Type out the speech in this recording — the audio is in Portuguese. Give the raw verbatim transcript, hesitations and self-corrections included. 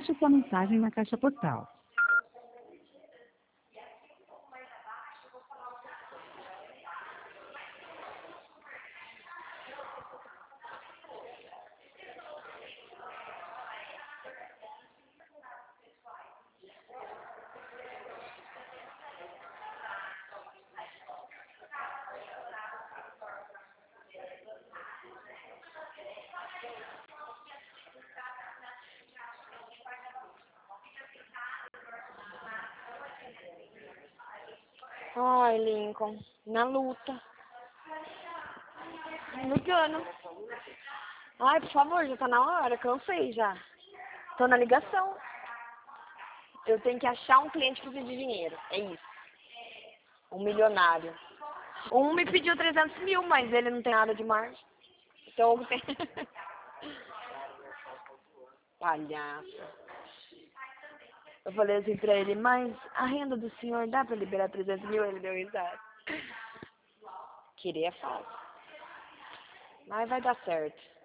Deixe sua mensagem na caixa postal. Ai, Lincoln, na luta. Lutando. Ai, por favor, já tá na hora, cansei já. Tô na ligação. Eu tenho que achar um cliente que precisa de dinheiro, é isso. Um milionário. Um me pediu trezentos mil, mas ele não tem nada de margem. Então, eu tenho... Palhaço. Eu falei assim pra ele, mas a renda do senhor dá pra liberar trezentos mil? Ele deu risada. Queria é fácil. Mas vai dar certo.